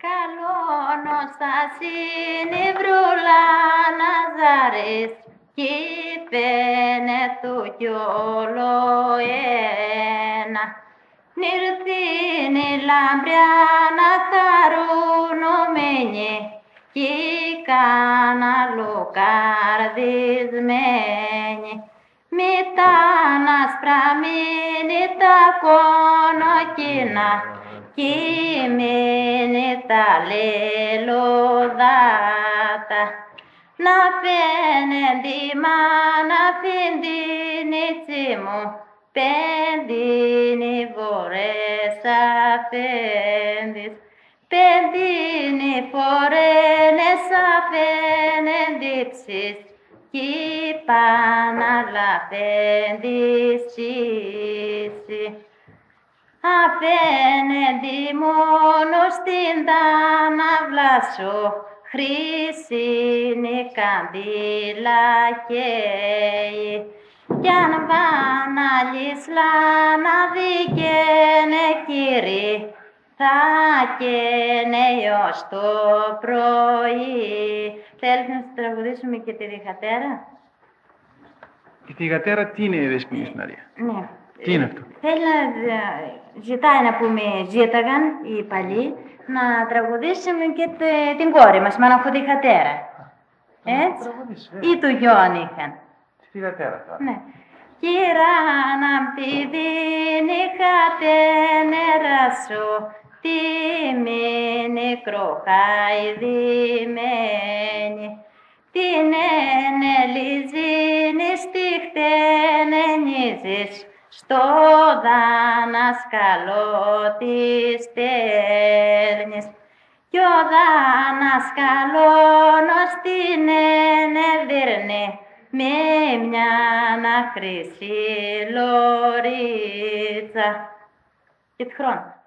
Καλώνω σας είναι η βρούλα Ναζάρης κι είπαινε του κι όλο ένα. Νιρθήν η λάμπρια να χαρουνωμένη κι κάνα λουκαρδισμένη. Μητάνα σπραμμένη τα κονοκίνα κι μείνει τα λελοδάτα. Να φαίνεται μάνα φιντίνιτσι μου, πεντίνι φορές αφέντης. Πεντίνι φορένες αφένεντιψης κι παναλαφέντης τσίσι. Αφένεντι μόνο στην ταναύλα σου χρήσινη καμπύλα καίει. Κι αν βάναλης λάνα δικαίνε κύρι, θα καίνε ως το πρωί. Θέλεις να σου τραγουδήσουμε και τη Θυγατέρα? Η Θυγατέρα τι είναι, Δεσποινής Μαρία? Ναι. Τι είναι αυτό? Θέλει να ζητάει να πούμε, ζήταγαν οι παλιοί, να τραγουδήσουμε και την κόρη μας, Μαναχοθυγατέρα. Έτσι, ή του γιον είχαν. Τη Θυγατέρα τώρα. Ναι. Κύρα να τη δίνει χατένερα σου, τη μείνει κροχαϊδημένη. Την ενελιζίνη στη χτενενίζεις, στο δανασκαλό της στέλνεις. Κι ο δανασκαλώνος την ενεδύρνει με μια χρυσή λωρίτσα. Και τη χρόνο.